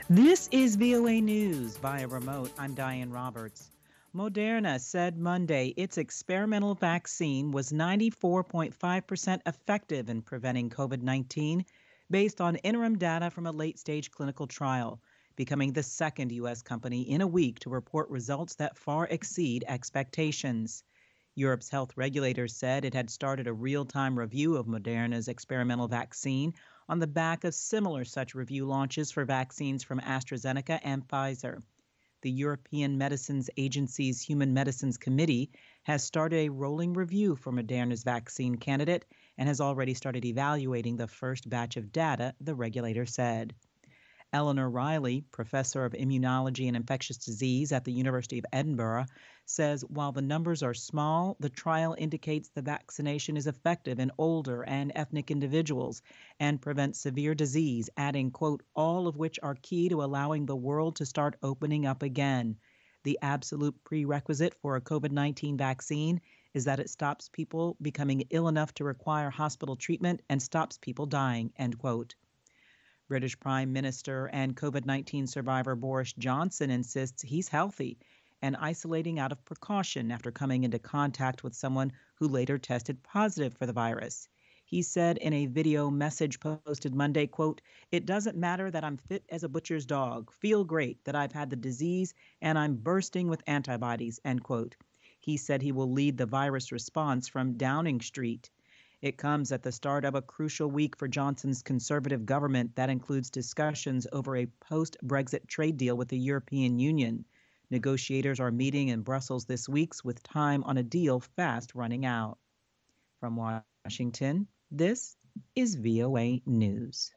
This is VOA News via remote. I'm Diane Roberts. Moderna said Monday its experimental vaccine was 94.5% effective in preventing COVID-19 based on interim data from a late-stage clinical trial, becoming the second U.S. company in a week to report results that far exceed expectations. Europe's health regulators said it had started a real-time review of Moderna's experimental vaccine on the back of similar such review launches for vaccines from AstraZeneca and Pfizer. The European Medicines Agency's Human Medicines Committee has started a rolling review for Moderna's vaccine candidate and has already started evaluating the first batch of data, the regulator said. Eleanor Riley, professor of immunology and infectious disease at the University of Edinburgh, says while the numbers are small, the trial indicates the vaccination is effective in older and ethnic individuals and prevents severe disease, adding, quote, all of which are key to allowing the world to start opening up again. The absolute prerequisite for a COVID-19 vaccine is that it stops people becoming ill enough to require hospital treatment and stops people dying, end quote. British Prime Minister and COVID-19 survivor Boris Johnson insists he's healthy and isolating out of precaution after coming into contact with someone who later tested positive for the virus. He said in a video message posted Monday, quote, "It doesn't matter that I'm fit as a butcher's dog, feel great that I've had the disease and I'm bursting with antibodies," end quote. He said he will lead the virus response from Downing Street. It comes at the start of a crucial week for Johnson's Conservative government that includes discussions over a post-Brexit trade deal with the European Union. Negotiators are meeting in Brussels this week with time on a deal fast running out. From Washington, this is VOA News.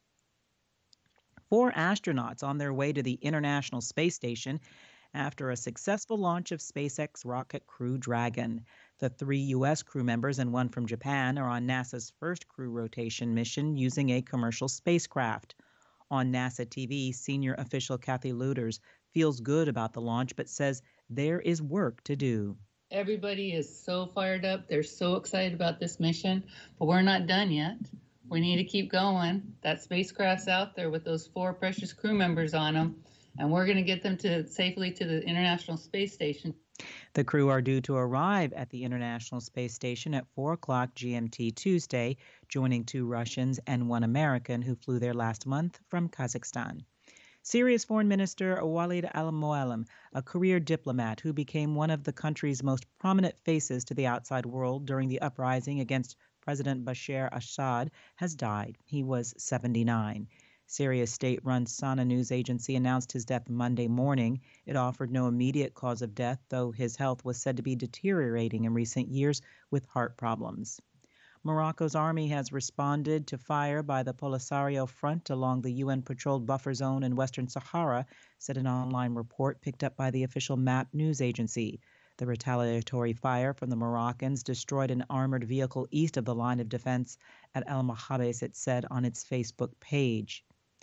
4 astronauts on their way to the International Space Station after a successful launch of SpaceX rocket Crew Dragon. The 3 U.S. crew members and 1 from Japan are on NASA's first crew rotation mission using a commercial spacecraft. On NASA TV, senior official Kathy Lueders feels good about the launch but says there is work to do. Everybody is so fired up. They're so excited about this mission, but we're not done yet. We need to keep going. That spacecraft's out there with those 4 precious crew members on them, and we're going to get them safely to the International Space Station. The crew are due to arrive at the International Space Station at 4 o'clock GMT Tuesday, joining 2 Russians and 1 American who flew there last month from Kazakhstan. Syria's Foreign Minister Walid al-Muallim, a career diplomat who became one of the country's most prominent faces to the outside world during the uprising against President Bashar Assad, has died. He was 79. Syria's state-run Sana news agency announced his death Monday morning. It offered no immediate cause of death, though his health was said to be deteriorating in recent years with heart problems. Morocco's army has responded to fire by the Polisario Front along the UN-patrolled buffer zone in Western Sahara, said an online report picked up by the official MAP news agency. The retaliatory fire from the Moroccans destroyed an armored vehicle east of the line of defense at El Mahabes, it said on its Facebook page.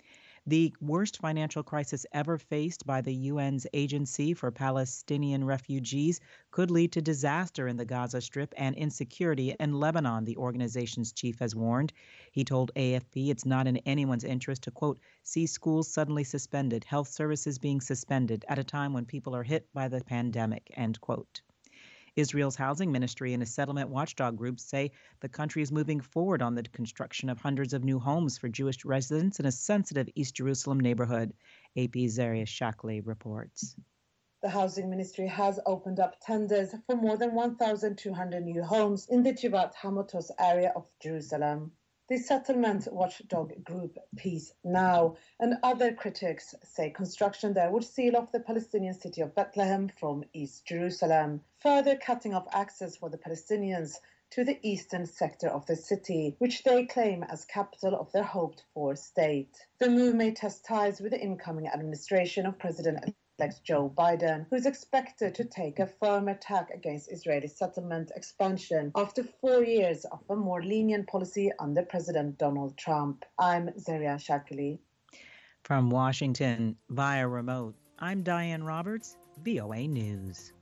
The worst financial crisis ever faced by the UN's Agency for Palestinian Refugees could lead to disaster in the Gaza Strip and insecurity in Lebanon, the organization's chief has warned. He told AFP it's not in anyone's interest to, quote, see schools suddenly suspended, health services being suspended at a time when people are hit by the pandemic, end quote. Israel's housing ministry and a settlement watchdog group say the country is moving forward on the construction of hundreds of new homes for Jewish residents in a sensitive East Jerusalem neighborhood. AP's Zaria Shackley reports. The housing ministry has opened up tenders for more than 1,200 new homes in the Givat Hamatos area of Jerusalem. The settlement watchdog group Peace Now and other critics say construction there would seal off the Palestinian city of Bethlehem from East Jerusalem, further cutting off access for the Palestinians to the eastern sector of the city, which they claim as capital of their hoped-for state. The move may test ties with the incoming administration of President-elect Joe Biden, who is expected to take a firm attack against Israeli settlement expansion after 4 years of a more lenient policy under President Donald Trump. I'm Zaria Shackley. From Washington via remote, I'm Diane Roberts, VOA News.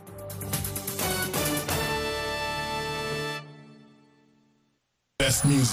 Best music.